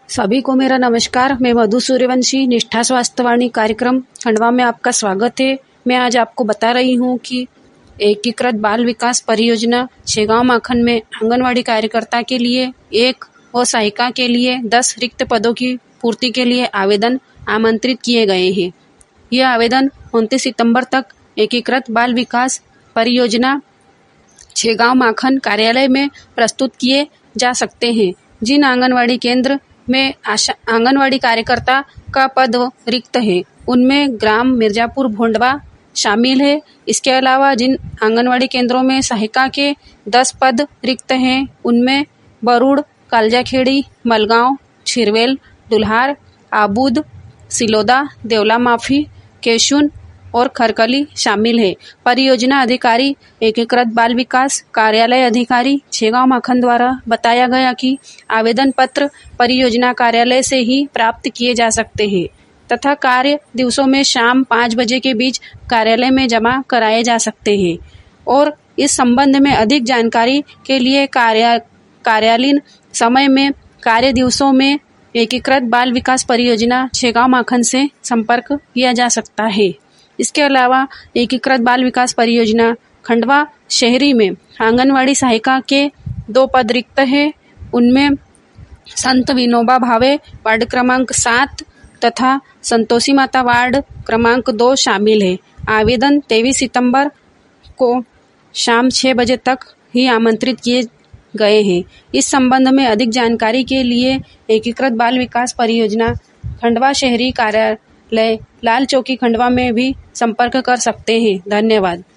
सभी को मेरा नमस्कार। मैं मधु सूर्यवंशी, निष्ठा स्वास्थ्यवाणी कार्यक्रम खंडवा में आपका स्वागत है। मैं आज आपको बता रही हूँ कि एकीकृत बाल विकास परियोजना छेगांव माखन में आंगनवाड़ी कार्यकर्ता के लिए 1 और सहायिका के लिए 10 रिक्त पदों की पूर्ति के लिए आवेदन आमंत्रित किए गए हैं। ये आवेदन 29 सितंबर तक एकीकृत बाल विकास परियोजना छेगांव माखन कार्यालय में प्रस्तुत किए जा सकते हैं। जिन आंगनवाड़ी केंद्र में आंगनवाड़ी कार्यकर्ता का पद रिक्त है उनमें ग्राम मिर्जापुर भोंडवा शामिल है। इसके अलावा जिन आंगनवाड़ी केंद्रों में सहायिका के 10 पद रिक्त हैं उनमें बरूड़, कालजाखेड़ी, मलगांव, छिरवेल, दुल्हार, आबूद, सिलोदा, देवला माफी, केशुन और खरकली शामिल है। परियोजना अधिकारी एकीकृत बाल विकास कार्यालय अधिकारी छेगांव माखन द्वारा बताया गया कि आवेदन पत्र परियोजना कार्यालय से ही प्राप्त किए जा सकते हैं तथा कार्य दिवसों में शाम 5 बजे के बीच कार्यालय में जमा कराए जा सकते हैं। और इस संबंध में अधिक जानकारी के लिए कार्यालयीन समय में कार्य दिवसों में एकीकृत बाल विकास परियोजना छेगांव माखन से संपर्क किया जा सकता है। इसके अलावा एकीकृत बाल विकास परियोजना खंडवा शहरी में आंगनवाड़ी सहायिका के 2 पद रिक्त हैं। उनमें संत विनोबा भावे वार्ड क्रमांक 7 तथा संतोषी माता वार्ड क्रमांक 2 शामिल है। आवेदन 23 सितंबर को शाम 6 बजे तक ही आमंत्रित किए गए हैं। इस संबंध में अधिक जानकारी के लिए एकीकृत बाल विकास परियोजना खंडवा शहरी कार्यालय लाल चौकी खंडवा में भी संपर्क कर सकते हैं। धन्यवाद।